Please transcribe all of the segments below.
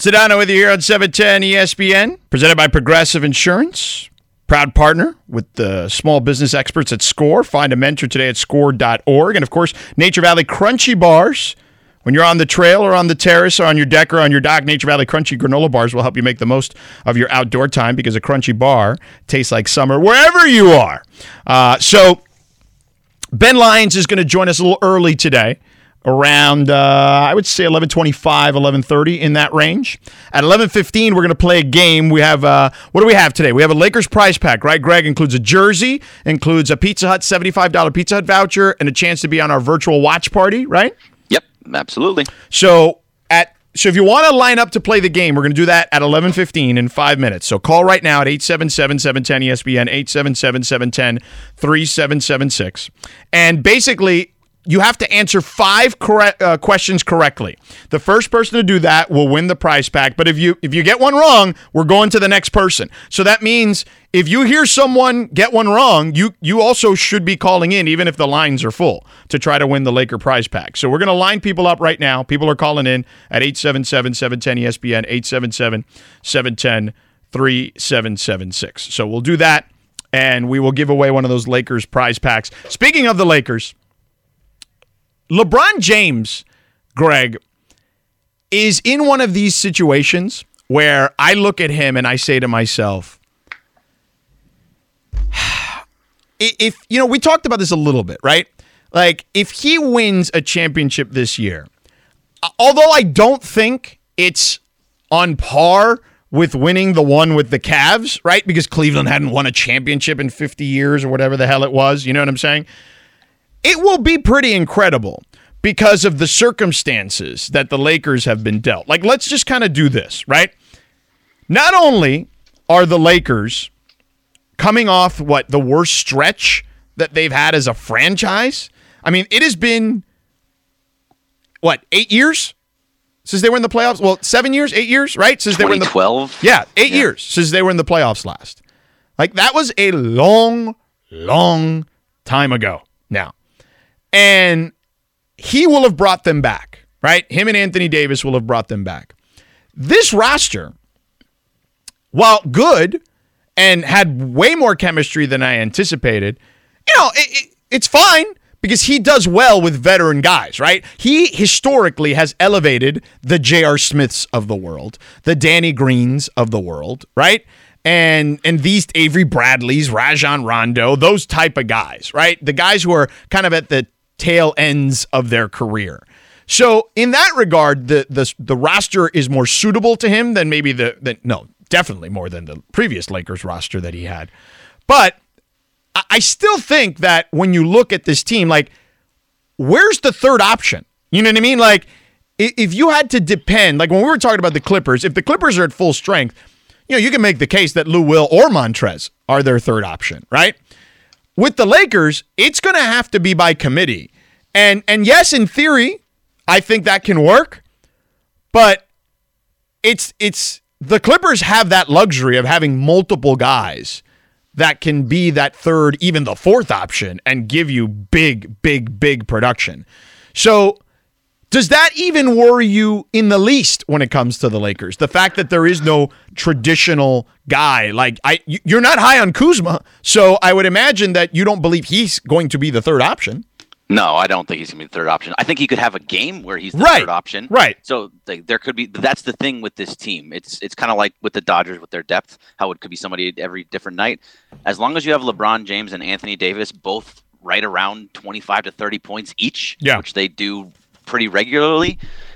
Sedano with you here on 710 ESPN, presented by Progressive Insurance. Proud partner with the small business experts at SCORE. Find a mentor today at score.org. And, of course, Nature Valley Crunchy Bars. When you're on the trail or on the terrace or on your deck or on your dock, Nature Valley Crunchy granola bars will help you make the most of your outdoor time because a crunchy bar tastes like summer wherever you are. So Ben Lyons is going to join us a little early today, around, I would say 11:25, 11:30, in that range. At 11:15, we're going to play a game. We have, what do we have today? We have a Lakers prize pack, right, Greg? Includes a jersey, includes a Pizza Hut $75 Pizza Hut voucher, and a chance to be on our virtual watch party, right? Yep, absolutely. So if you want to line up to play the game, we're going to do that at 11:15 in 5 minutes. So call right now at 877-710-ESPN, 877-710-3776. And basically, you have to answer 5 questions correctly. The first person to do that will win the prize pack. But if you get one wrong, we're going to the next person. So that means if you hear someone get one wrong, you also should be calling in, even if the lines are full, to try to win the Laker prize pack. So we're going to line people up right now. People are calling in at 877-710-ESPN, 877-710-3776. So we'll do that, and we will give away one of those Lakers prize packs. Speaking of the Lakers, LeBron James, Greg, is in one of these situations where I look at him and I say to myself, if, we talked about this a little bit, right? Like, if he wins a championship this year, although I don't think it's on par with winning the one with the Cavs, right? Because Cleveland hadn't won a championship in 50 years or whatever the hell it was. You know what I'm saying? It will be pretty incredible because of the circumstances that the Lakers have been dealt. Like, let's just kind of do this, right? Not only are the Lakers coming off, the worst stretch that they've had as a franchise? I mean, it has been, 8 years since they were in the playoffs? Well, 7 years, 8 years, right? Since they were in the 2012? Yeah, 8 years since they were in the playoffs last. Like, that was a long, long time ago now. And he will have brought them back, right? Him and Anthony Davis will have brought them back. This roster, while good and had way more chemistry than I anticipated, it's fine because he does well with veteran guys, right? He historically has elevated the J.R. Smiths of the world, the Danny Greens of the world, right? And these Avery Bradleys, Rajon Rondo, those type of guys, right? The guys who are kind of at the tail ends of their career. So in that regard, the roster is more suitable to him than maybe definitely more than the previous Lakers roster that he had. But I still think that when you look at this team, like, where's the third option? You know what I mean? Like, if you had to depend, like when we were talking about the Clippers, if the Clippers are at full strength, you can make the case that Lou Will or Montrez are their third option, right? With the Lakers, it's going to have to be by committee. And yes, in theory, I think that can work. But it's the Clippers have that luxury of having multiple guys that can be that third, even the fourth option and give you big, big, big production. So does that even worry you in the least when it comes to the Lakers? The fact that there is no traditional guy. Like, you're not high on Kuzma, so I would imagine that you don't believe he's going to be the third option. No, I don't think he's going to be the third option. I think he could have a game where he's the third option. Right. So there could be – that's the thing with this team. It's kind of like with the Dodgers with their depth, how it could be somebody every different night. As long as you have LeBron James and Anthony Davis both right around 25 to 30 points each, which they do pretty regularly,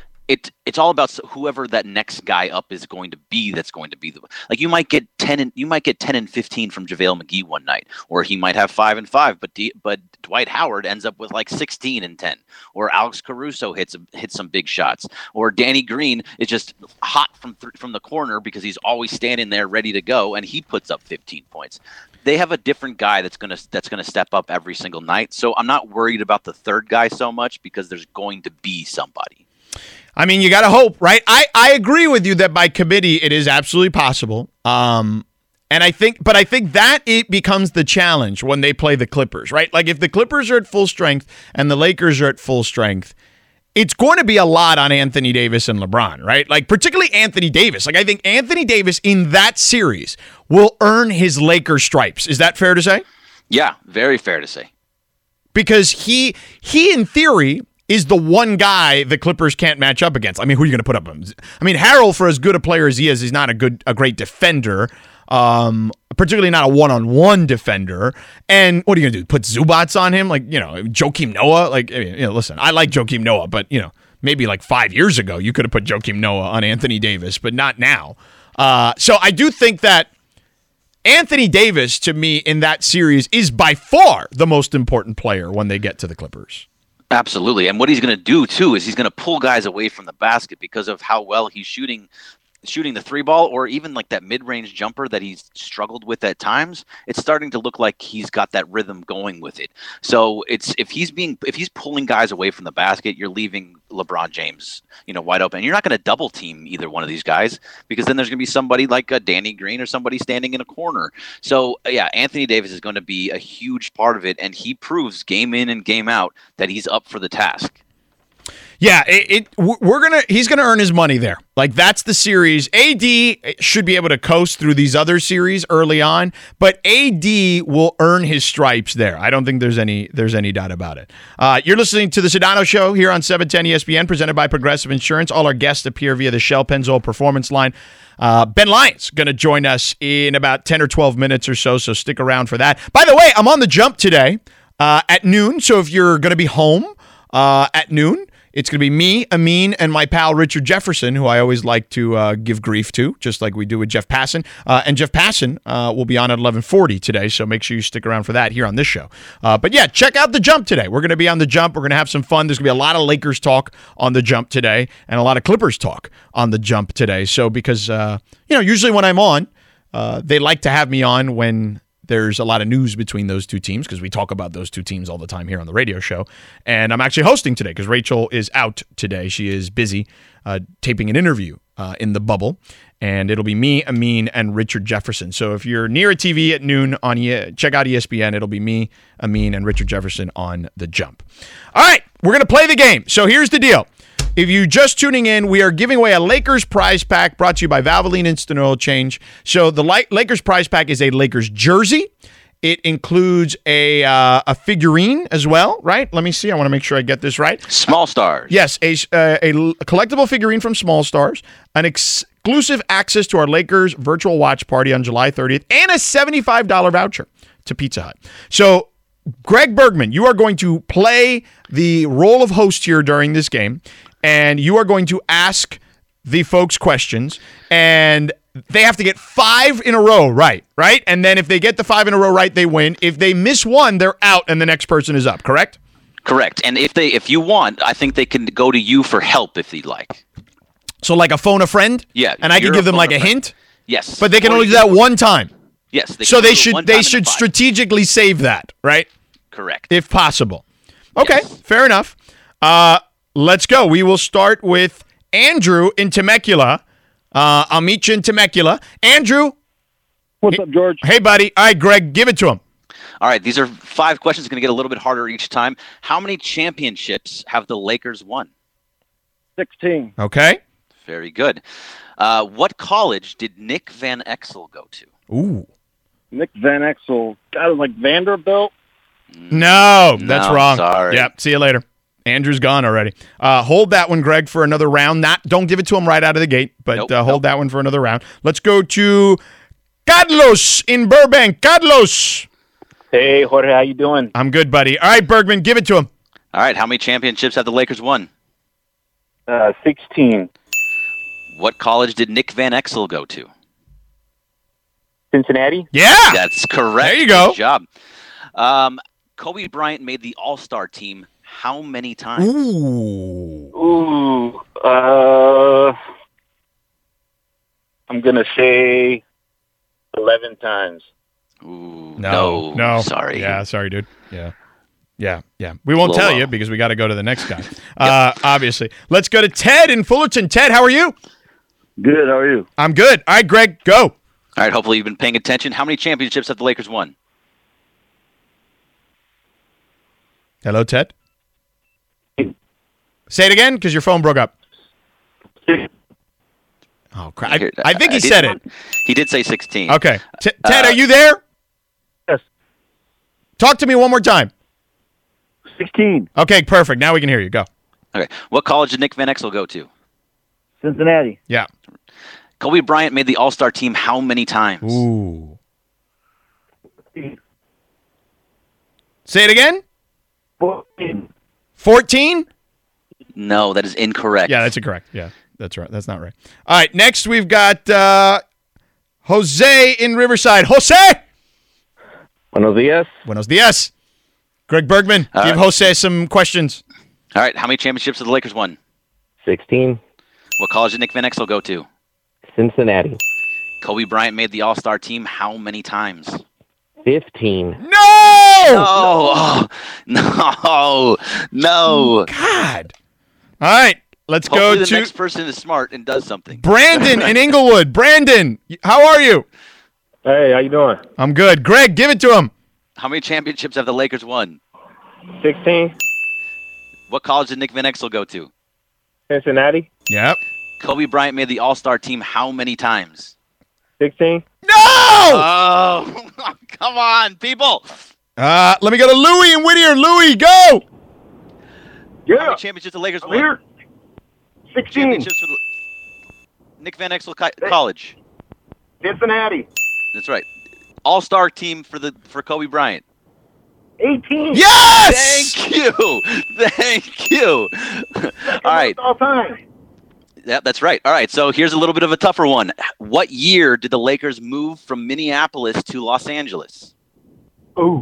it's all about whoever that next guy up is going to be. That's going to be like you might get 10 and 15 from JaVale McGee one night, or he might have 5 and 5, but Dwight Howard ends up with like 16 and 10, or Alex Caruso hits some big shots, or Danny Green is just hot from the corner because he's always standing there ready to go, and he puts up 15 points. They have a different guy that's gonna step up every single night. So I'm not worried about the third guy so much because there's going to be somebody. I mean, you got to hope, right? I agree with you that by committee it is absolutely possible. And I think that it becomes the challenge when they play the Clippers, right? Like if the Clippers are at full strength and the Lakers are at full strength, it's going to be a lot on Anthony Davis and LeBron, right? Like, particularly Anthony Davis. Like, I think Anthony Davis in that series will earn his Lakers stripes. Is that fair to say? Yeah, very fair to say. Because he in theory is the one guy the Clippers can't match up against. I mean, who are you going to put up? I mean, Harrell, for as good a player as he is, he's not a great defender. Particularly not a one-on-one defender. And what are you going to do? Put Zubats on him? Like, Joakim Noah? Like, listen, I like Joakim Noah, but, maybe like 5 years ago, you could have put Joakim Noah on Anthony Davis, but not now. So I do think that Anthony Davis, to me, in that series, is by far the most important player when they get to the Clippers. Absolutely. And what he's going to do, too, is he's going to pull guys away from the basket because of how well he's shooting the three ball, or even like that mid-range jumper that he's struggled with at times. It's starting to look like he's got that rhythm going with it. So if he's pulling guys away from the basket, you're leaving LeBron James, wide open. You're not going to double team either one of these guys, because then there's going to be somebody like a Danny Green or somebody standing in a corner. So yeah, Anthony Davis is going to be a huge part of it, and he proves game in and game out that he's up for the task. Yeah, he's gonna earn his money there. Like, that's the series. AD should be able to coast through these other series early on, but AD will earn his stripes there. I don't think there's any doubt about it. You're listening to the Sedano Show here on 710 ESPN, presented by Progressive Insurance. All our guests appear via the Shell Pennzoil Performance Line. Ben Lyons going to join us in about 10 or 12 minutes or so stick around for that. By the way, I'm on the jump today at noon, so if you're going to be home at noon, it's going to be me, Amin, and my pal Richard Jefferson, who I always like to give grief to, just like we do with Jeff Passan. And Jeff Passan will be on at 11:40 today, so make sure you stick around for that here on this show. But yeah, check out the jump today. We're going to be on the jump. We're going to have some fun. There's going to be a lot of Lakers talk on the jump today, and a lot of Clippers talk on the jump today. So because usually when I'm on, they like to have me on when there's a lot of news between those two teams, because we talk about those two teams all the time here on the radio show. And I'm actually hosting today because Rachel is out today. She is busy taping an interview in the bubble. And it'll be me, Amin, and Richard Jefferson. So if you're near a TV at noon, check out ESPN. It'll be me, Amin, and Richard Jefferson on the jump. All right, we're going to play the game. So here's the deal. If you're just tuning in, we are giving away a Lakers prize pack brought to you by Valvoline Instant Oil Change. So the Lakers prize pack is a Lakers jersey. It includes a figurine as well, right? Let me see. I want to make sure I get this right. Small Stars. Yes, a collectible figurine from Small Stars, an exclusive access to our Lakers virtual watch party on July 30th, and a $75 voucher to Pizza Hut. So, Greg Bergman, you are going to play the role of host here during this game, and you are going to ask the folks questions, and they have to get 5 in a row right? And then if they get the 5 in a row right, they win. If they miss one, they're out, and the next person is up, correct? Correct. And if you want, I think they can go to you for help if they'd like. So like a phone a friend? Yeah. And I can give them like a hint? Yes. But they can only do that one time. Yes. So they should strategically save that, right? Correct. If possible. Okay, Yes. Fair enough. Let's go. We will start with Andrew in Temecula. I'll meet you in Temecula. Andrew. What's up, George? Hey, buddy. All right, Greg, give it to him. All right, these are 5 questions. Going to get a little bit harder each time. How many championships have the Lakers won? 16. Okay. Very good. What college did Nick Van Exel go to? Ooh. Nick Van Exel. That was like Vanderbilt. No, that's wrong. Sorry. Yep. See you later. Andrew's gone already. Hold that one, Greg, for another round. Don't give it to him right out of the gate, but hold that one for another round. Let's go to Carlos in Burbank. Carlos. Hey, Jorge, how you doing? I'm good, buddy. All right, Bergman, give it to him. All right, how many championships have the Lakers won? 16. What college did Nick Van Exel go to? Cincinnati? Yeah. That's correct. There you go. Good job. Kobe Bryant made the All-Star team how many times? Ooh. I'm going to say 11 times. Ooh, No. Sorry. Yeah, sorry, dude. Yeah. We won't tell you because we got to go to the next guy, obviously. Let's go to Ted in Fullerton. Ted, how are you? Good. How are you? I'm good. All right, Greg, go. All right, hopefully you've been paying attention. How many championships have the Lakers won? Hello, Ted. Say it again because your phone broke up. Oh, crap. I think he said it. He did say 16. Okay. Ted, are you there? Yes. Talk to me one more time. 16. Okay, perfect. Now we can hear you. Go. Okay. What college did Nick Van Exel go to? Cincinnati. Yeah. Kobe Bryant made the All-Star team how many times? Ooh. Say it again? 14. 14? No, that is incorrect. Yeah, that's incorrect. Yeah, that's right. That's not right. All right, next we've got Jose in Riverside. Jose! Buenos dias. Buenos dias. Greg Bergman, give Jose some questions. All right. How many championships have the Lakers won? 16. What college did Nick Van Exel go to? Cincinnati. Kobe Bryant made the All-Star team how many times? 15. No! Oh, no. God. All right, let's Hopefully go the to next person is smart and does something. Brandon in Inglewood. Brandon, how are you? Hey, how you doing? I'm good. Greg, give it to him. How many championships have the Lakers won? 16. What college did Nick Van Exel go to? Cincinnati. Yep. Kobe Bryant made the All-Star team how many times? 16. No! Oh, come on, people. Let me go to Louie in Whittier. Louie, go! How Yeah. many championships the Lakers I'm won? here. 16. Championships for the Nick Van Exel College. Cincinnati. That's right. All-Star team for Kobe Bryant. 18. Yes! Thank you. All right. All time. Yeah, that's right. All right. So here's a little bit of a tougher one. What year did the Lakers move from Minneapolis to Los Angeles? Ooh.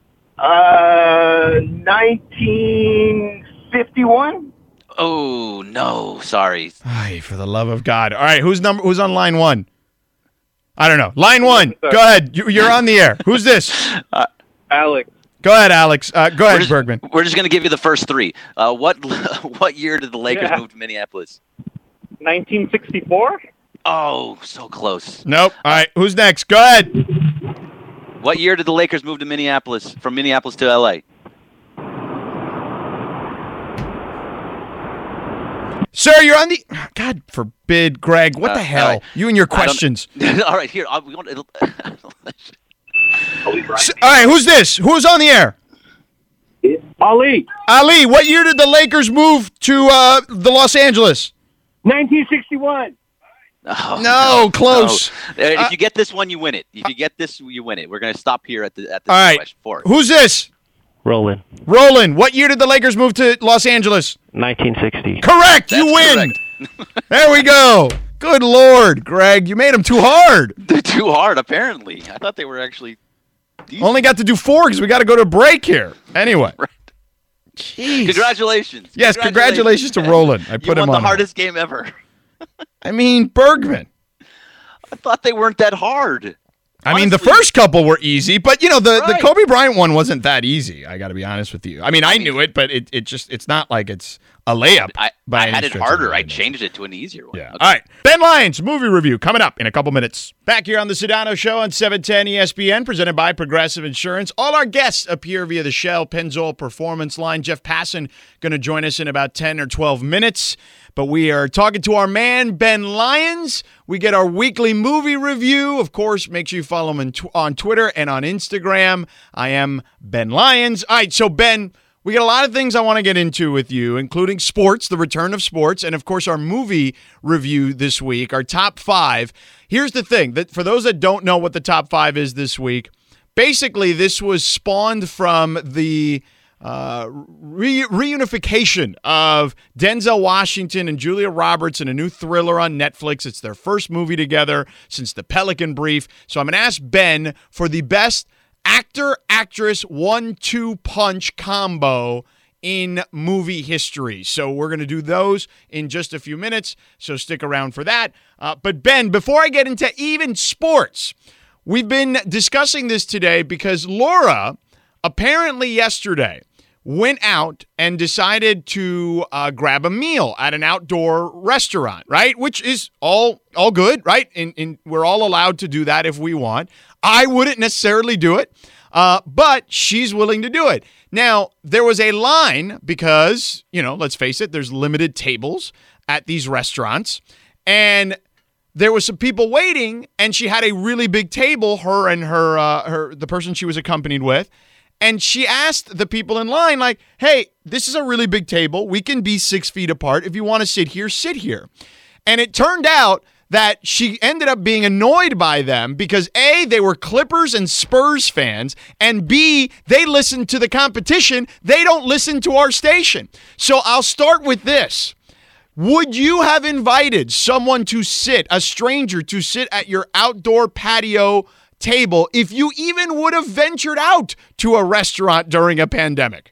1951. Oh no, sorry. Ay, for the love of God. All right, who's on line one? I don't know. Line one. Go ahead. You're on the air. Who's this? Alex. Go ahead, Alex. Go ahead, Bergman. We're just going to give you the first three. What year did the Lakers move to Minneapolis? 1964. Oh, so close. Nope. All right, who's next? Go ahead. What year did the Lakers move to Minneapolis, from Minneapolis to L.A.? Sir, you're on the... God forbid, Greg. What the hell? right. You and your questions. All right, here. We want to... All right, who's this? Who's on the air? Ali. Ali, what year did the Lakers move to the Los Angeles? 1961. Oh, No, close. no. If you get this one, you win it. If you get this, you win it. We're going to stop here at the All right. question 4. Who's this? Roland. Roland, what year did the Lakers move to Los Angeles? 1960. Correct. You That's win. correct. There we go. Good Lord, Greg. You made them too hard. They're too hard, apparently. I thought they were actually decent. Only got to do 4 because we got to go to break here. Anyway. Right. Jeez. Congratulations. Yes, congratulations to Roland. I put you him won on. the hardest game ever. I mean, Bergman. I thought they weren't that hard. I mean, the Honestly. first couple were easy, but the Right. Kobe Bryant one wasn't that easy. I got to be honest with you. I mean, I knew it, but it's not like it's a layup. I by had any it stretch of harder. the I imagination. changed it to an easier one. Yeah. Okay. All right. Ben Lyons, movie review coming up in a couple minutes. Back here on the Sedano Show on 710 ESPN, presented by Progressive Insurance. All our guests appear via the Shell Pennzoil Performance Line. Jeff Passan going to join us in about 10 or 12 minutes. But we are talking to our man, Ben Lyons. We get our weekly movie review. Of course, make sure you follow him on Twitter and on Instagram. I am Ben Lyons. All right, so Ben, we got a lot of things I want to get into with you, including sports, the return of sports, and of course our movie review this week, our top 5. Here's the thing, that for those that don't know what the top 5 is this week, basically this was spawned from the reunification of Denzel Washington and Julia Roberts in a new thriller on Netflix. It's their first movie together since The Pelican Brief. So I'm going to ask Ben for the best actor-actress 1-2 punch combo in movie history. So we're going to do those in just a few minutes, so stick around for that. But Ben, before I get into even sports, we've been discussing this today because Laura apparently yesterday went out and decided to grab a meal at an outdoor restaurant, right? Which is all good, right? And we're all allowed to do that if we want. I wouldn't necessarily do it. But she's willing to do it. Now, there was a line because, let's face it, there's limited tables at these restaurants. And there was some people waiting, and she had a really big table, her and the person she was accompanied with. And she asked the people in line, like, hey, this is a really big table. We can be 6 feet apart. If you want to sit here, sit here. And it turned out that she ended up being annoyed by them because A, they were Clippers and Spurs fans, and B, they listened to the competition. They don't listen to our station. So I'll start with this. Would you have invited someone to sit, a stranger to sit at your outdoor patio table if you even would have ventured out to a restaurant during a pandemic?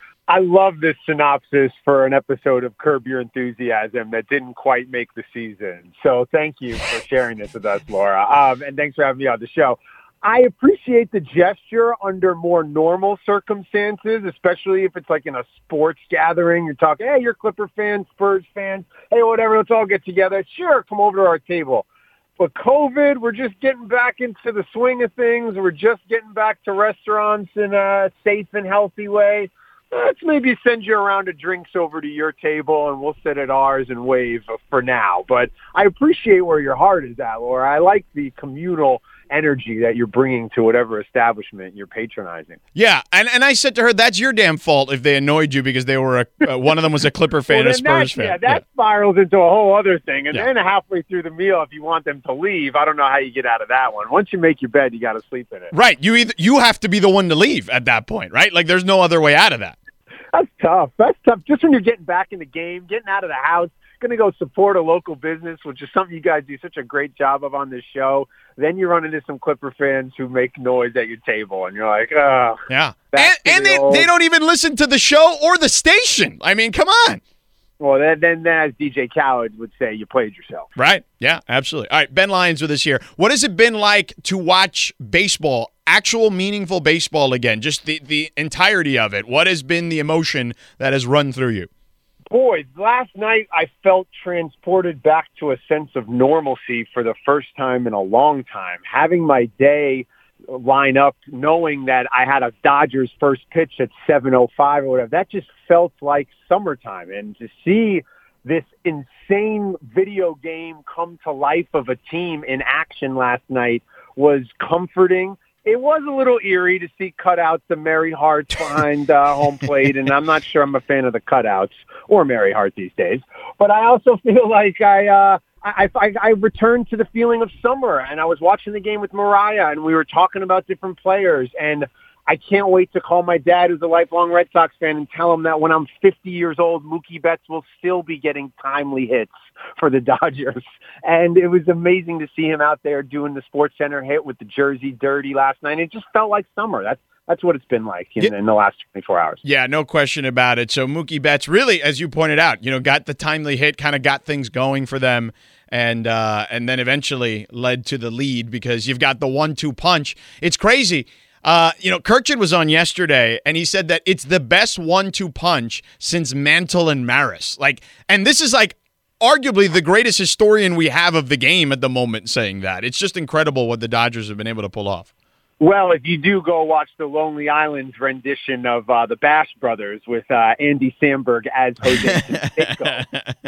I love this synopsis for an episode of Curb Your Enthusiasm that didn't quite make the season. So thank you for sharing this with us, Laura. And thanks for having me on the show. I appreciate the gesture under more normal circumstances, especially if it's like in a sports gathering. You're talking, hey, you're Clipper fans, Spurs fans. Hey, whatever, let's all get together. Sure, come over to our table. But COVID, we're just getting back into the swing of things. We're just getting back to restaurants in a safe and healthy way. Let's maybe send you a round of drinks over to your table, and we'll sit at ours and wave for now. But I appreciate where your heart is at, Laura. I like the communal energy that you're bringing to whatever establishment you're patronizing. Yeah, and I said to her, that's your damn fault if they annoyed you because they were one of them was a Clipper fan, a Spurs fan. Yeah, that spirals into a whole other thing. And then halfway through the meal, if you want them to leave, I don't know how you get out of that one. Once you make your bed, you got to sleep in it. Right. You have to be the one to leave at that point, right? Like there's no other way out of that. That's tough. Just when you're getting back in the game, getting out of the house, going to go support a local business, which is something you guys do such a great job of on this show. Then you run into some Clipper fans who make noise at your table, and you're like, oh. Yeah. And they don't even listen to the show or the station. I mean, come on. Well, then as DJ Khaled would say, you played yourself. Right. Yeah, absolutely. All right, Ben Lyons with us here. What has it been like to watch baseball, actual meaningful baseball again, just the entirety of it? What has been the emotion that has run through you? Boy, last night I felt transported back to a sense of normalcy for the first time in a long time. Having my day line up, knowing that I had a Dodgers first pitch at 7:05 or whatever, that just felt like summertime. And to see this insane video game come to life of a team in action last night was comforting. It was a little eerie to see cutouts of Mary Hart behind home plate, and I'm not sure I'm a fan of the cutouts or Mary Hart these days. But I also feel like I returned to the feeling of summer, and I was watching the game with Mariah, and we were talking about different players, and I can't wait to call my dad, who's a lifelong Red Sox fan, and tell him that when I'm 50 years old, Mookie Betts will still be getting timely hits for the Dodgers. And it was amazing to see him out there doing the SportsCenter hit with the jersey dirty last night. It just felt like summer. That's what it's been like in the last 24 hours. Yeah, no question about it. So Mookie Betts really, as you pointed out, got the timely hit, kind of got things going for them, and then eventually led to the lead because you've got the 1-2 punch. It's crazy. Kirchin was on yesterday, and he said that it's the best 1-2 punch since Mantle and Maris. And this is arguably the greatest historian we have of the game at the moment saying that. It's just incredible what the Dodgers have been able to pull off. Well, if you do go watch the Lonely Island's rendition of the Bash Brothers with Andy Samberg as Jose Canseco,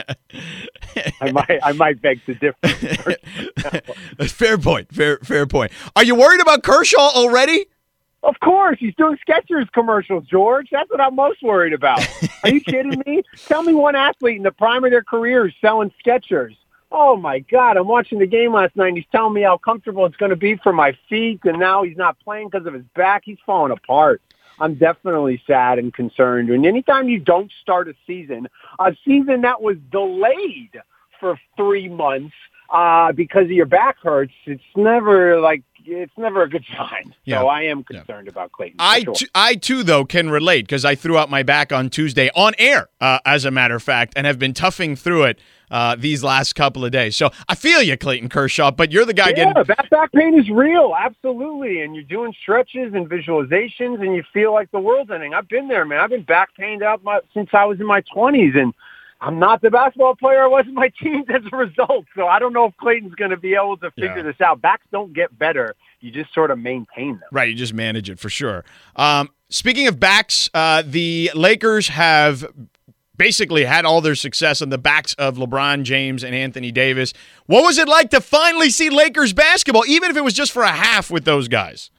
I might beg to differ. Fair point. Fair point. Are you worried about Kershaw already? Of course. He's doing Skechers commercials, George. That's what I'm most worried about. Are you kidding me? Tell me one athlete in the prime of their career selling Skechers. Oh, my God. I'm watching the game last night, and he's telling me how comfortable it's going to be for my feet, and now he's not playing because of his back. He's falling apart. I'm definitely sad and concerned. And anytime you don't start a season that was delayed for 3 months because of your back hurts, it's never a good sign. Yeah. So I am concerned about Clayton. I too, though, can relate because I threw out my back on Tuesday on air, as a matter of fact, and have been toughing through it these last couple of days. So I feel you, Clayton Kershaw, but you're the guy getting... Yeah, that back pain is real, absolutely. And you're doing stretches and visualizations, and you feel like the world's ending. I've been there, man. I've been back pained out since I was in my 20s, and I'm not the basketball player I was in my teams as a result. So I don't know if Clayton's going to be able to figure this out. Backs don't get better. You just sort of maintain them. Right, you just manage it for sure. Speaking of backs, the Lakers have basically had all their success on the backs of LeBron James and Anthony Davis. What was it like to finally see Lakers basketball, even if it was just for a half with those guys?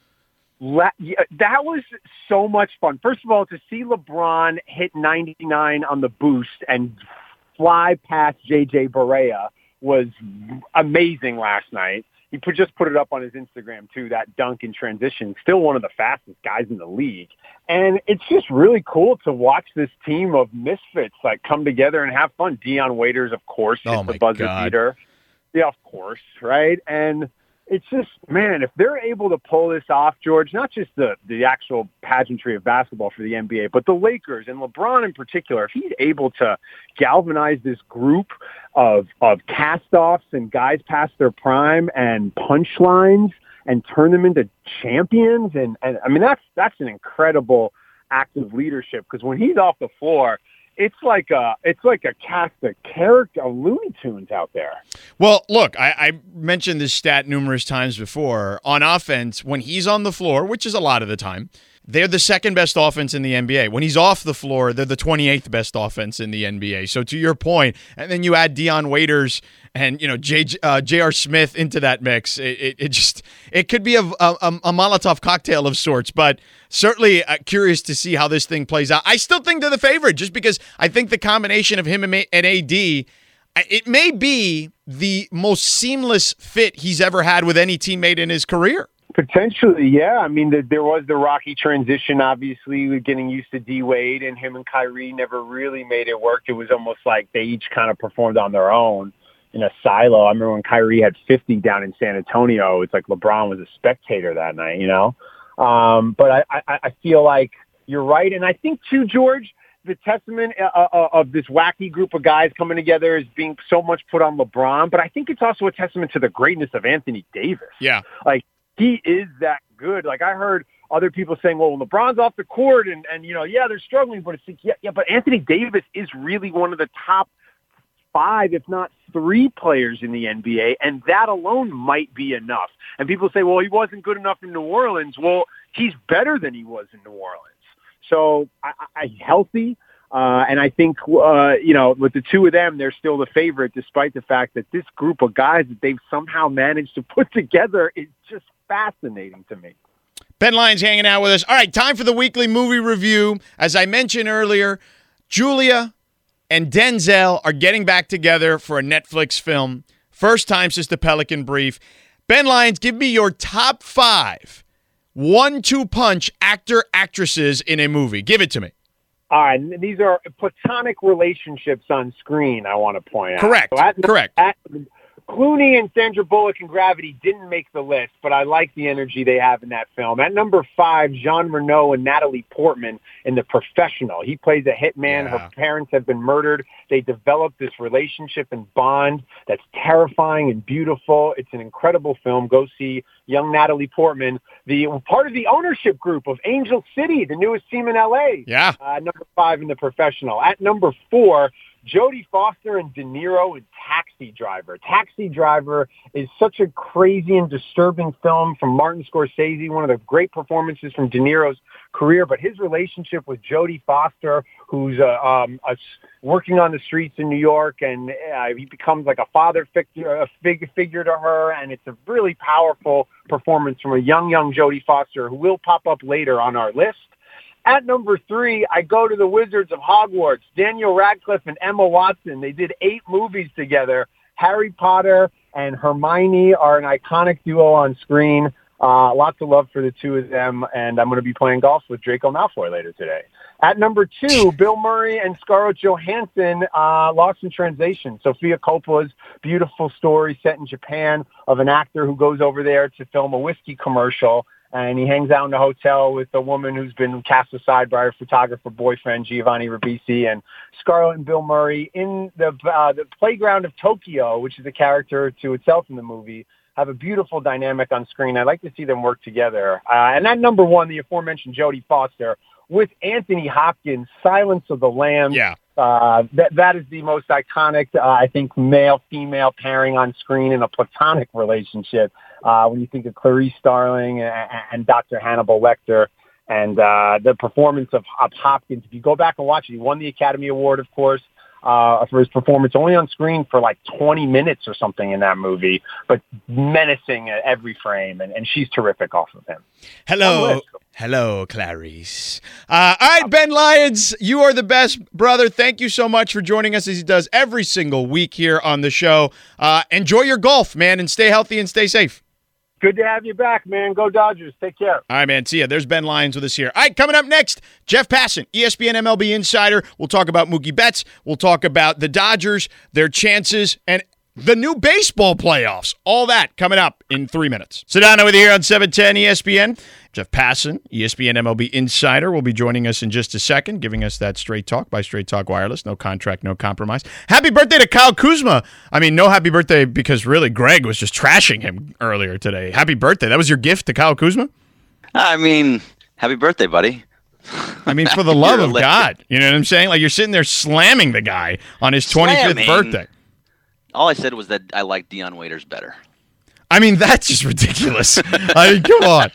That was so much fun. First of all, to see LeBron hit 99 on the boost and fly past J.J. Barea was amazing last night. He just put it up on his Instagram, too, that dunk in transition. Still one of the fastest guys in the league. And it's just really cool to watch this team of misfits like come together and have fun. Deion Waiters, of course, hit the buzzer beater. Yeah, of course, right? And it's just, man, if they're able to pull this off, George, not just the actual pageantry of basketball for the NBA, but the Lakers and LeBron in particular, if he's able to galvanize this group of cast-offs and guys past their prime and punchlines and turn them into champions, and I mean, that's an incredible act of leadership, because when he's off the floor, it's like a cast of Looney Tunes out there. Well, look, I mentioned this stat numerous times before. On offense, when he's on the floor, which is a lot of the time, they're the second best offense in the NBA. When he's off the floor, they're the 28th best offense in the NBA. So to your point, and then you add Deion Waiters and J.R. Smith into that mix, it could be a Molotov cocktail of sorts. But certainly curious to see how this thing plays out. I still think they're the favorite, just because I think the combination of him and AD, it may be the most seamless fit he's ever had with any teammate in his career. Potentially, yeah. I mean, there was the rocky transition, obviously, with getting used to D-Wade, and him and Kyrie never really made it work. It was almost like they each kind of performed on their own in a silo. I remember when Kyrie had 50 down in San Antonio, it's like LeBron was a spectator that night, you know? But I feel like you're right. And I think, too, George, the testament of this wacky group of guys coming together is being so much put on LeBron, but I think it's also a testament to the greatness of Anthony Davis. Yeah. Like, he is that good. Like, I heard other people saying, well, LeBron's off the court and they're struggling, but it's like, but Anthony Davis is really one of the top 5, if not 3 players in the NBA, and that alone might be enough. And people say, well, he wasn't good enough in New Orleans. Well, he's better than he was in New Orleans. So healthy. And I think, with the two of them, they're still the favorite, despite the fact that this group of guys that they've somehow managed to put together is just fascinating to me. Ben Lyons hanging out with us. All right, time for the weekly movie review. As I mentioned earlier, Julia and Denzel are getting back together for a Netflix film. First time since the Pelican Brief. Ben Lyons, give me your top 5 1-2 punch actor-actresses in a movie. Give it to me. All right, and these are platonic relationships on screen, I want to point out. Correct, correct. Clooney and Sandra Bullock in Gravity didn't make the list, but I like the energy they have in that film. At number 5, Jean Reno and Natalie Portman in The Professional. He plays a hitman. Yeah. Her parents have been murdered. They develop this relationship and bond that's terrifying and beautiful. It's an incredible film. Go see young Natalie Portman, the part of the ownership group of Angel City, the newest team in L.A. Yeah. Number 5 in The Professional. At number 4, Jodie Foster and De Niro in Taxi Driver. Taxi Driver is such a crazy and disturbing film from Martin Scorsese, one of the great performances from De Niro's career, but his relationship with Jodie Foster, who's working on the streets in New York, and he becomes like a father figure to her, and it's a really powerful performance from a young Jodie Foster, who will pop up later on our list. At number 3, I go to the Wizards of Hogwarts, Daniel Radcliffe and Emma Watson. They did 8 movies together. Harry Potter and Hermione are an iconic duo on screen. Lots of love for the two of them, and I'm going to be playing golf with Draco Malfoy later today. At number 2, Bill Murray and Scarlett Johansson, Lost in Translation. Sofia Coppola's beautiful story set in Japan of an actor who goes over there to film a whiskey commercial, and he hangs out in a hotel with a woman who's been cast aside by her photographer boyfriend, Giovanni Ribisi. And Scarlett and Bill Murray in the playground of Tokyo, which is a character to itself in the movie, have a beautiful dynamic on screen. I'd like to see them work together. And at number 1, the aforementioned Jodie Foster with Anthony Hopkins, Silence of the Lambs. Yeah. That is the most iconic, I think, male-female pairing on screen in a platonic relationship. When you think of Clarice Starling and Dr. Hannibal Lecter, and the performance of Hopkins. If you go back and watch it, he won the Academy Award, of course, for his performance, only on screen for like 20 minutes or something in that movie, but menacing at every frame, and she's terrific off of him. Hello, Clarice. All right, Ben Lyons, you are the best, brother. Thank you so much for joining us as he does every single week here on the show. Enjoy your golf, man, and stay healthy and stay safe. Good to have you back, man. Go Dodgers. Take care. All right, man. See ya. There's Ben Lyons with us here. All right, coming up next, Jeff Passan, ESPN MLB insider. We'll talk about Mookie Betts. We'll talk about the Dodgers, their chances, and the new baseball playoffs. All that coming up in 3 minutes. Sedano with you here on 710 ESPN. Jeff Passan, ESPN MLB insider, will be joining us in just a second, giving us that straight talk by Straight Talk Wireless. No contract, no compromise. Happy birthday to Kyle Kuzma. I mean, no happy birthday because really Greg was just trashing him earlier today. Happy birthday. That was your gift to Kyle Kuzma? I mean, happy birthday, buddy. I mean, for the love of God. You know what I'm saying? Like, you're sitting there slamming the guy on his 25th birthday. All I said was that I like Dion Waiters better. I mean, that's just ridiculous. I mean, come on.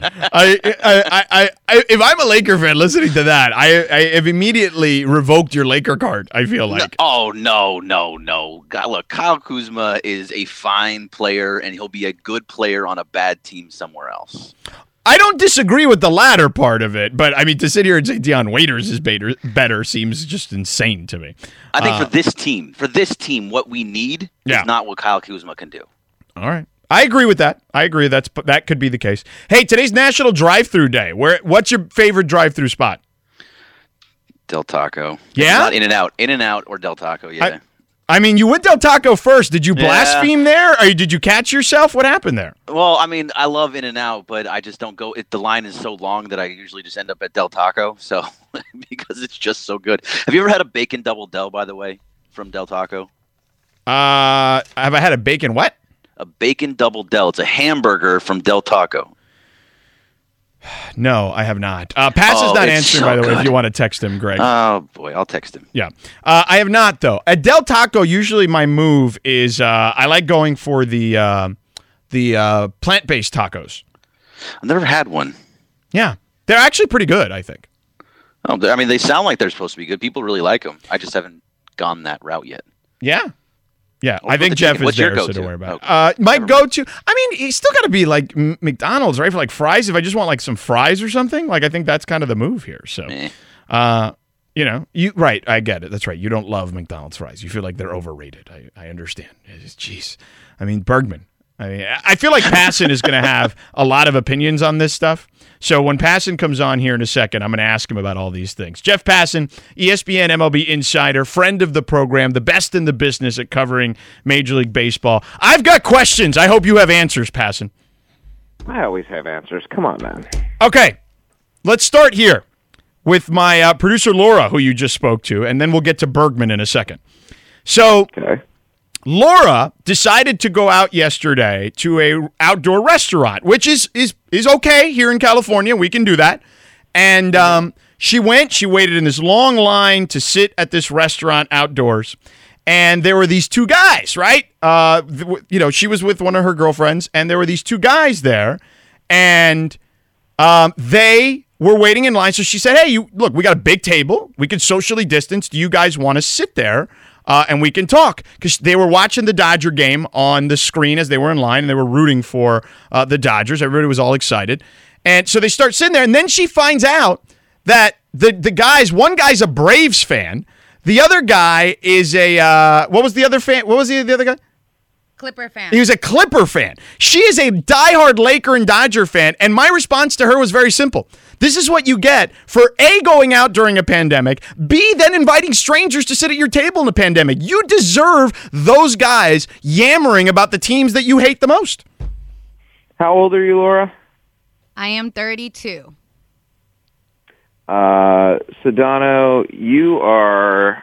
If I'm a Laker fan listening to that, I have immediately revoked your Laker card, I feel like. No. God, look, Kyle Kuzma is a fine player, and he'll be a good player on a bad team somewhere else. I don't disagree with the latter part of it, but I mean, to sit here and say Dion Waiters is better seems just insane to me. I think for this team, what we need is not what Kyle Kuzma can do. All right. I agree with that. That could be the case. Hey, today's National Drive-Thru Day. What's your favorite drive-thru spot? Del Taco. Yeah? Not In-N-Out or Del Taco, yeah. I mean, you went Del Taco first. Did you blaspheme there? Or did you catch yourself? What happened there? Well, I mean, I love In-N-Out, but I just don't go. The line is so long that I usually just end up at Del Taco. So, because it's just so good. Have you ever had a bacon double Del, by the way, from Del Taco? Have I had a bacon what? A bacon double Del. It's a hamburger from Del Taco. No, I have not. Pass is not answering, by the way, if you want to text him, Greg. Oh, boy, I'll text him. Yeah. I have not, though. At Del Taco, usually my move is I like going for the plant-based tacos. I've never had one. Yeah. They're actually pretty good, I think. Oh, I mean, they sound like they're supposed to be good. People really like them. I just haven't gone that route yet. Yeah. Yeah, I think Jeff is there, so don't worry about it. My go-to, I mean, you still got to be like McDonald's, right? For like fries, if I just want like some fries or something, like I think that's kind of the move here. So, you know, right, I get it. That's right. You don't love McDonald's fries. You feel like they're overrated. I understand. Jeez. I mean, Bergman. I feel like Passan is going to have a lot of opinions on this stuff. So when Passan comes on here in a second, I'm going to ask him about all these things. Jeff Passan, ESPN MLB insider, friend of the program, the best in the business at covering Major League Baseball. I've got questions. I hope you have answers, Passan. I always have answers. Come on, man. Okay, let's start here with my producer, Laura, who you just spoke to, and then we'll get to Bergman in a second. So... Okay. Laura decided to go out yesterday to a outdoor restaurant, which is okay here in California. We can do that. And she waited in this long line to sit at this restaurant outdoors. And there were these two guys, right? She was with one of her girlfriends, and there were these two guys there. And they were waiting in line. So she said, hey, look, we got a big table. We can socially distance. Do you guys want to sit there? And we can talk, because they were watching the Dodger game on the screen as they were in line, and they were rooting for the Dodgers. Everybody was all excited. And so they start sitting there, and then she finds out that the guys, one guy's a Braves fan. The other guy is what was the other fan? What was the other guy? Clipper fan. He was a Clipper fan. She is a diehard Laker and Dodger fan, and my response to her was very simple. This is what you get for A, going out during a pandemic, B, then inviting strangers to sit at your table in a pandemic. You deserve those guys yammering about the teams that you hate the most. How old are you, Laura? I am 32. Sedano, you are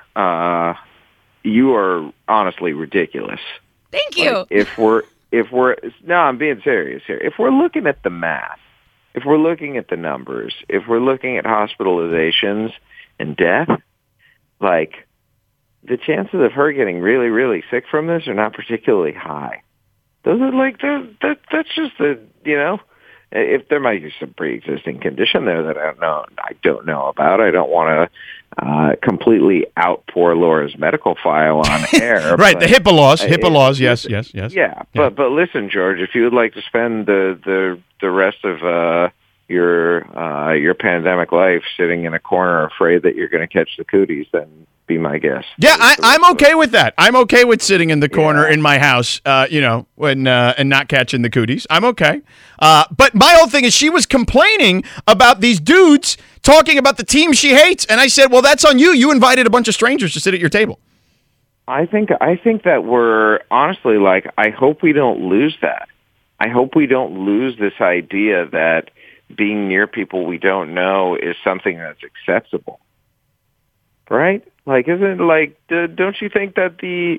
honestly ridiculous. Thank you. Like, if we're no, I'm being serious here. If we're looking at the math, if we're looking at the numbers, if we're looking at hospitalizations and death, like the chances of her getting really, really sick from this are not particularly high. Those are like, that's just the, if there might be some pre-existing condition there that I don't know about. I don't want to completely outpour Laura's medical file on air. Right, the HIPAA laws, yes. Yeah, but listen, George, if you would like to spend the rest of your pandemic life sitting in a corner afraid that you're going to catch the cooties, then be my guest. Yeah, I'm okay with that. I'm okay with sitting in the corner in my house, and not catching the cooties. I'm okay. But my whole thing is she was complaining about these dudes talking about the team she hates, and I said, well, that's on you. You invited a bunch of strangers to sit at your table. I think that we're honestly I hope we don't lose that. I hope we don't lose this idea that being near people we don't know is something that's acceptable. Right? Isn't it don't you think that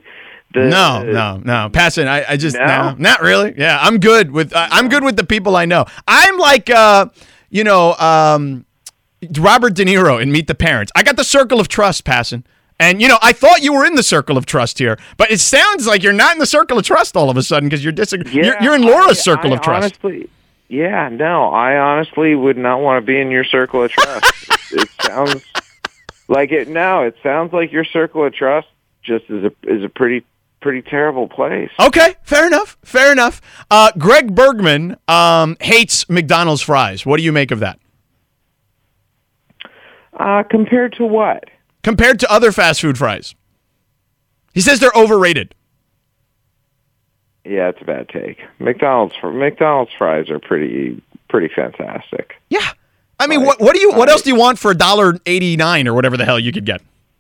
No. Passing. I just no, not really. Yeah, I'm good with the people I know. I'm like Robert De Niro in Meet the Parents. I got the circle of trust, Passing. And I thought you were in the circle of trust here, but it sounds like you're not in the circle of trust all of a sudden because you're in Laura's circle of trust. Honestly, I honestly would not want to be in your circle of trust. It sounds like it. No, it sounds like your circle of trust just is a pretty terrible place. Okay, fair enough. Greg Bergman hates McDonald's fries. What do you make of that? Compared to what? Compared to other fast food fries. He says they're overrated. Yeah, it's a bad take. McDonald's fries are pretty fantastic. Yeah. I mean, what else do you want for $1.89 or whatever the hell you could get?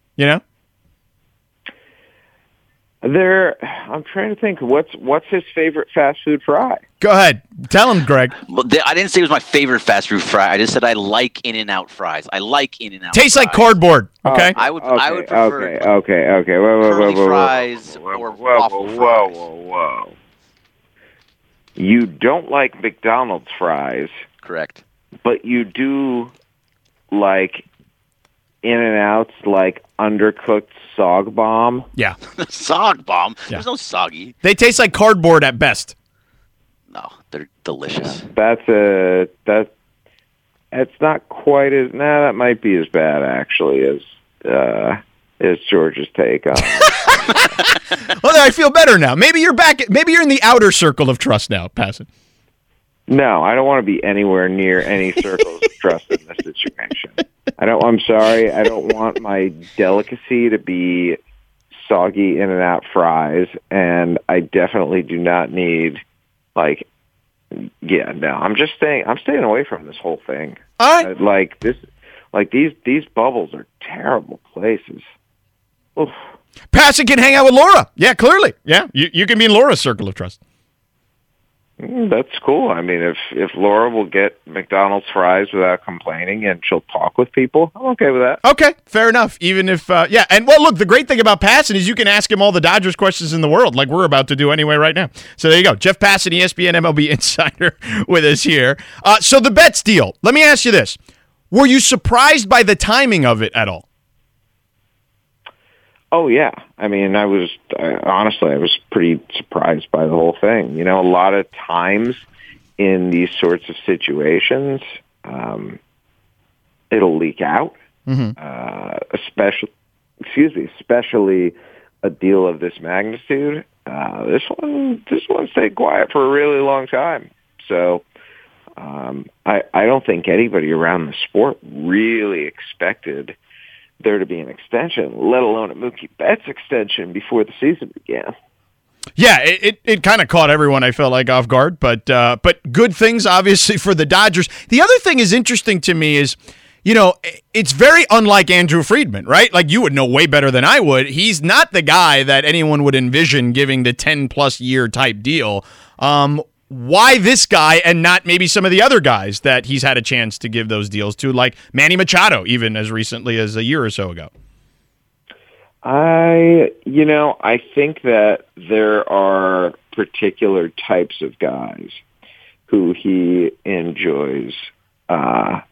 I'm trying to think what's his favorite fast food fry? Go ahead. Tell him, Greg. Well, I didn't say it was my favorite fast food fry. I just said I like In-N-Out fries. I like In-N-Out. Tastes like cardboard. Okay. I would prefer Okay. curly fries or waffle fries. Whoa. You don't like McDonald's fries. Correct. But you do like In-N-Out's undercooked sog bomb. Yeah. Sog bomb? Yeah. There's no soggy. They taste like cardboard at best. No, they're delicious. It's not quite as that might be as bad actually as George's take on it. Well, I feel better now. Maybe you're back. Maybe you're in the outer circle of trust now, Passing. No, I don't want to be anywhere near any circles of trust in this situation. I'm sorry. I don't want my delicacy to be soggy In-N-Out fries, and I definitely do not need I'm staying away from this whole thing. All right. These bubbles are terrible places. Oof. Passing can hang out with Laura. Yeah, clearly. Yeah, you can be in Laura's circle of trust. That's cool. I mean, if Laura will get McDonald's fries without complaining and she'll talk with people, I'm okay with that. Okay, fair enough. Even if, and well, look, the great thing about Passan is you can ask him all the Dodgers questions in the world, like we're about to do anyway right now. So there you go. Jeff Passan, ESPN MLB insider with us here. So the Betts deal. Let me ask you this. Were you surprised by the timing of it at all? Oh, yeah. I mean, I was pretty surprised by the whole thing. A lot of times in these sorts of situations, it'll leak out, especially a deal of this magnitude. This one stayed quiet for a really long time. So I don't think anybody around the sport really expected there to be an extension, let alone a Mookie Betts extension before the season began. Yeah, it kind of caught everyone, I felt like, off guard, but good things, obviously, for the Dodgers. The other thing is interesting to me is, it's very unlike Andrew Friedman, right? Like, you would know way better than I would. He's not the guy that anyone would envision giving the 10-plus year type deal. Why this guy and not maybe some of the other guys that he's had a chance to give those deals to, like Manny Machado, even as recently as a year or so ago? I think that there are particular types of guys who he enjoys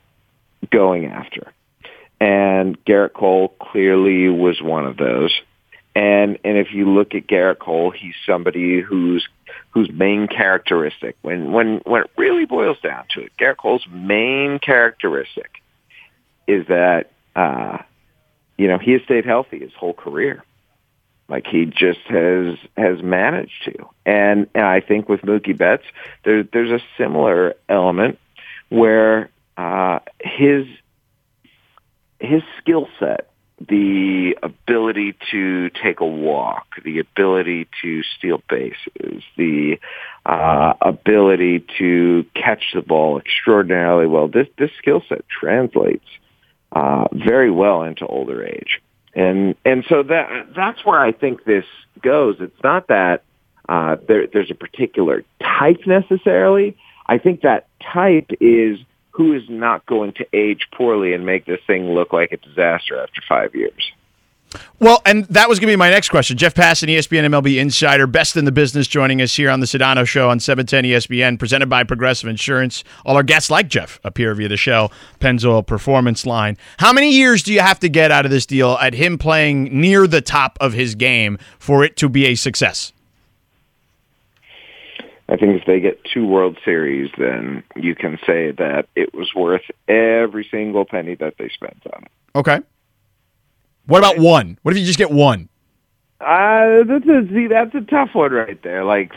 going after. And Garrett Cole clearly was one of those. And if you look at Garrett Cole, he's somebody whose main characteristic, when it really boils down to it, Garrett Cole's main characteristic is that he has stayed healthy his whole career. Like he just has managed to. And I think with Mookie Betts, there's a similar element where his skill set, the ability to take a walk, the ability to steal bases, the ability to catch the ball extraordinarily well, this skill set translates very well into older age. And so that's where I think this goes. It's not that there's a particular type necessarily. I think that type is who is not going to age poorly and make this thing look like a disaster after 5 years. Well, and that was going to be my next question. Jeff Passan, ESPN MLB insider, best in the business, joining us here on the Sedano Show on 710 ESPN, presented by Progressive Insurance. All our guests like Jeff appear via the show, Pennzoil Performance Line. How many years do you have to get out of this deal at him playing near the top of his game for it to be a success? I think if they get 2 World Series, then you can say that it was worth every single penny that they spent on it. Okay. What about 1? What if you just get 1? That's a tough one right there. Like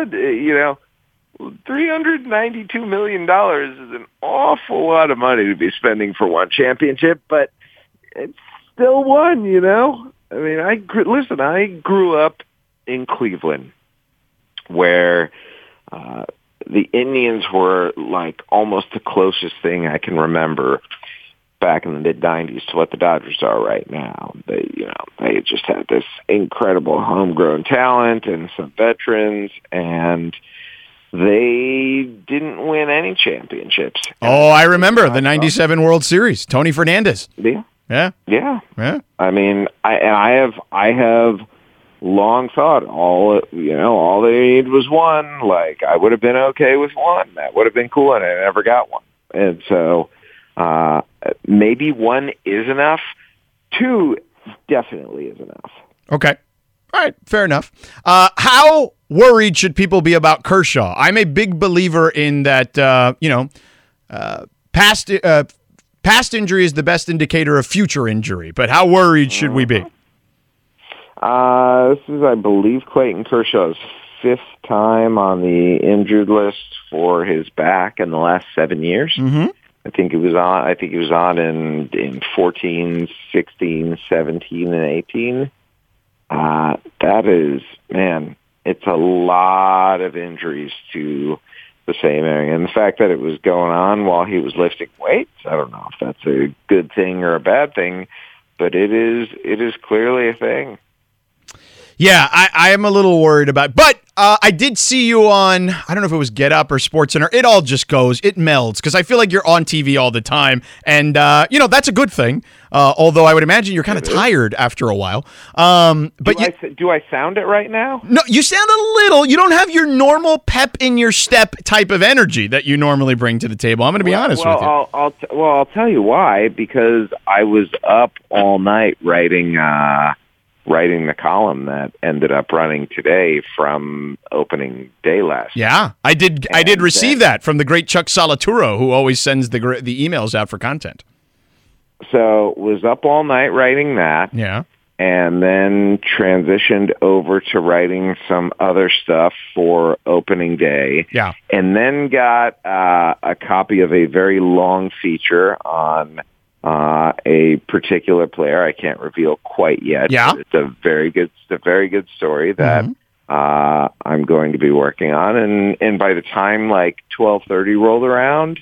$392 million is an awful lot of money to be spending for 1 championship, but it's still 1, I mean, I grew up in Cleveland where the Indians were like almost the closest thing I can remember back in the mid-'90s to what the Dodgers are right now. They just had this incredible homegrown talent and some veterans, and they didn't win any championships. Oh, I remember the 97 World Series. Tony Fernandez. Yeah. Yeah. I mean, I have long thought all they needed was 1. Like I would have been okay with 1. That would have been cool, and I never got 1. And so maybe 1 is enough. 2 definitely is enough. Okay. All right. Fair enough. How worried should people be about Kershaw? I'm a big believer in that, past injury is the best indicator of future injury, but how worried should we be? This is, I believe, Clayton Kershaw's 5th time on the injured list for his back in the last 7 years. Mm-hmm. I think he was on in 14, 16, 17, and 18. That is, man, it's a lot of injuries to the same area. And the fact that it was going on while he was lifting weights, I don't know if that's a good thing or a bad thing, but it is clearly a thing. Yeah, I am a little worried about, but I did see you on, I don't know if it was Get Up or SportsCenter. It all just goes, it melds, because I feel like you're on TV all the time, and, that's a good thing, although I would imagine you're kind of tired after a while. But do I sound it right now? No, you sound a little, you don't have your normal pep in your step type of energy that you normally bring to the table. I'm going to be honest with you. I'll tell you why, because I was up all night writing the column that ended up running today from opening day last night. Yeah, I did receive that from the great Chuck Solaturo, who always sends the emails out for content. So was up all night writing that. Yeah. And then transitioned over to writing some other stuff for opening day. Yeah. And then got a copy of a very long feature on a particular player I can't reveal quite yet. Yeah. It's a very good story that I'm going to be working on. And by the time like 12:30 rolled around,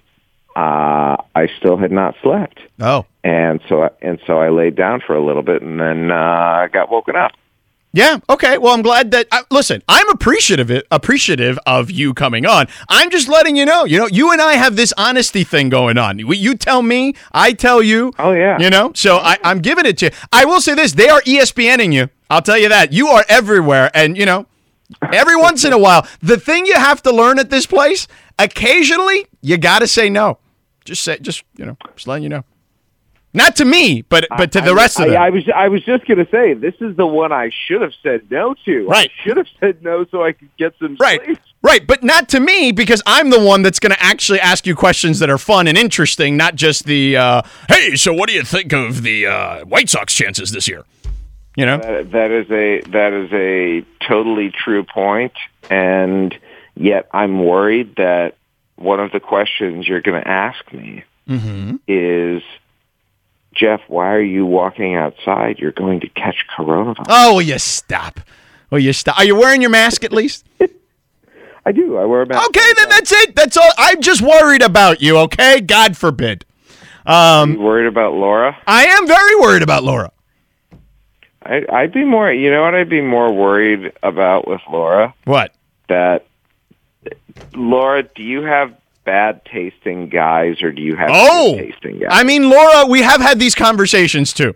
I still had not slept. Oh. And so I laid down for a little bit and then got woken up. Yeah. Okay. Well, I'm glad that. Listen, I'm appreciative of you coming on. I'm just letting you know. You and I have this honesty thing going on. You tell me, I tell you. Oh yeah. So I'm giving it to you. I will say this: they are ESPNing you. I'll tell you that. You are everywhere, and every once in a while, the thing you have to learn at this place, occasionally, you got to say no. Just letting you know. Not to me, but to the rest of them. I was just going to say, this is the one I should have said no to. Right. I should have said no so I could get some sleep. Right, but not to me because I'm the one that's going to actually ask you questions that are fun and interesting, not just the, hey, so what do you think of the White Sox chances this year? You know? That is a totally true point, and yet I'm worried that one of the questions you're going to ask me is, Jeff, why are you walking outside? You're going to catch coronavirus. Oh, will you stop? Will you stop? Are you wearing your mask at least? I do. I wear a mask. Okay, then that's it. That's all. I'm just worried about you, okay? God forbid. Are you worried about Laura? I am very worried about Laura. I'd be more, you know what I'd be more worried about with Laura? What? That, Laura, do you have bad tasting guys or do you have good tasting guys? I mean, Laura, we have had these conversations too.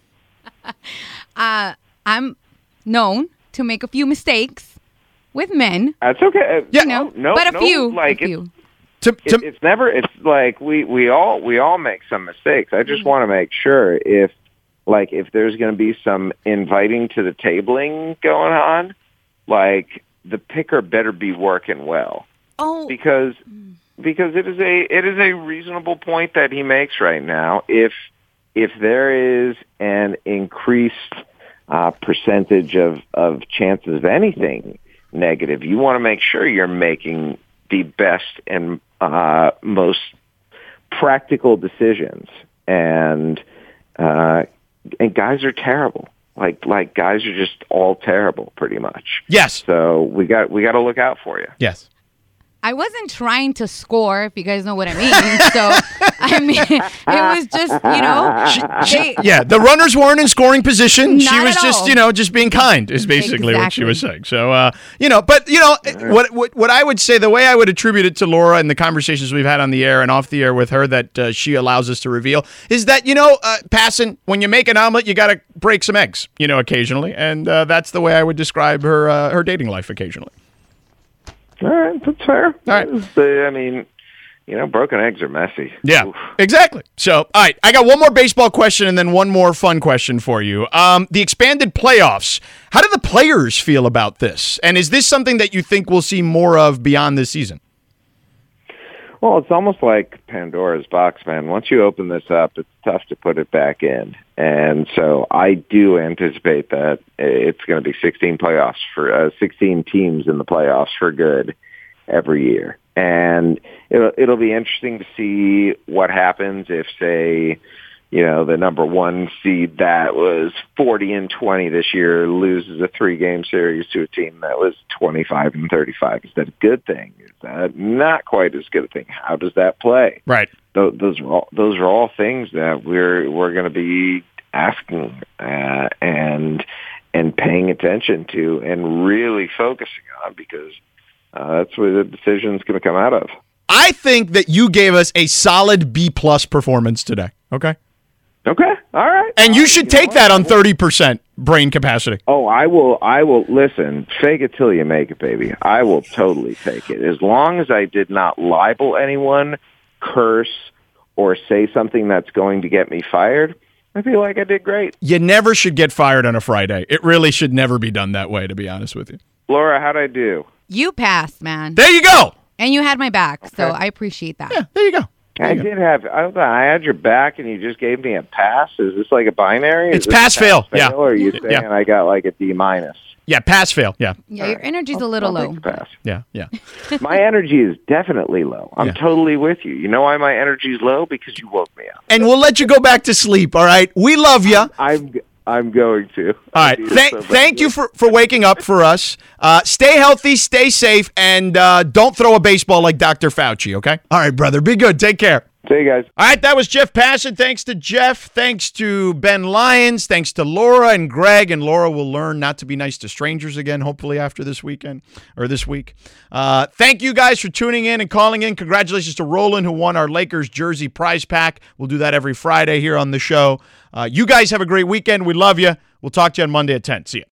I'm known to make a few mistakes with men. That's okay. Yeah, but a few. Like a few. it's never. It's like we all make some mistakes. I just want to make sure if there's going to be some inviting to the tabling going on, like the picker better be working well. Oh, because it is a reasonable point that he makes right now. If there is an increased percentage of chances of anything negative, you want to make sure you're making the best and most practical decisions. And guys are terrible. Like guys are just all terrible, pretty much. Yes. So we got to look out for you. Yes. I wasn't trying to score, if you guys know what I mean. So, I mean, it was just, the runners weren't in scoring position. She Not was at just, all. just being kind is basically what she was saying. So, what I would say, the way I would attribute it to Laura and the conversations we've had on the air and off the air with her that she allows us to reveal is that, passing, when you make an omelet, you got to break some eggs, occasionally. And that's the way I would describe her dating life occasionally. All right, that's fair. All right. I mean, broken eggs are messy. Yeah, Oof. exactly. So, all right, I got one more baseball question and then one more fun question for you. The expanded playoffs, how do the players feel about this? And is this something that you think we'll see more of beyond this season? Well, it's almost like Pandora's box, man. Once you open this up, it's tough to put it back in. And so I do anticipate that it's going to be 16 playoffs for 16 teams in the playoffs for good every year. And it'll be interesting to see what happens if, say, the number one seed that was 40-20 this year loses a 3-game series to a team that was 25-35. Is that a good thing? Is that not quite as good a thing? How does that play? Right. Those are all things that we're going to be asking and paying attention to and really focusing on because that's where the decision's going to come out of. I think that you gave us a solid B+ performance today. Okay. Okay. All right. And you should take that on 30% brain capacity. Oh, I will listen, fake it till you make it, baby. I will totally take it. As long as I did not libel anyone, curse, or say something that's going to get me fired, I feel like I did great. You never should get fired on a Friday. It really should never be done that way, to be honest with you. Laura, how'd I do? You passed, man. There you go. And you had my back, so I appreciate that. Yeah, there you go. I had your back, and you just gave me a pass. Is this like a binary? It's pass-fail. Yeah. Or are you saying I got like a D-? Yeah, pass-fail. Yeah. Yeah, your energy's a little I'll low. take the pass. Yeah. My energy is definitely low. I'm totally with you. You know why my energy is low? Because you woke me up. And we'll let you go back to sleep, all right? We love you. I'm going to. All right. Thank you for waking up for us. Stay healthy, stay safe, and don't throw a baseball like Dr. Fauci, okay? All right, brother. Be good. Take care. See you guys. All right, that was Jeff Passan. Thanks to Jeff. Thanks to Ben Lyons. Thanks to Laura and Greg. And Laura will learn not to be nice to strangers again, hopefully after this weekend or this week. Thank you guys for tuning in and calling in. Congratulations to Roland, who won our Lakers jersey prize pack. We'll do that every Friday here on the show. You guys have a great weekend. We love you. We'll talk to you on Monday at 10. See ya.